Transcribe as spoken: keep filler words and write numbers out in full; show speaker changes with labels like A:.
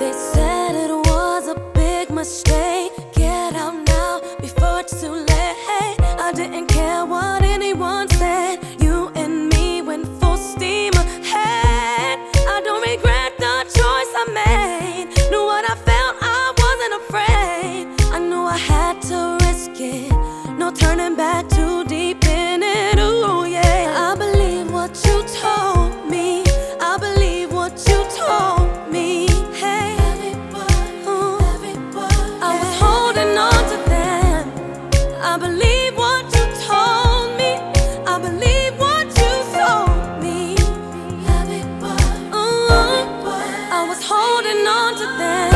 A: They said it was a big mistake. Get out now before it's too late. I didn't care what anyone said. You and me went full steam ahead. I don't regret the choice I made. Knew what I felt, I wasn't afraid. I knew I had to risk it. No turning back, too deep in it. Ooh, yeah. I believe what you told me. I believe what you told me. Hey, ooh, I was holding on to them. I believe what you told me. I believe what you told me. Ooh, I was holding on to them.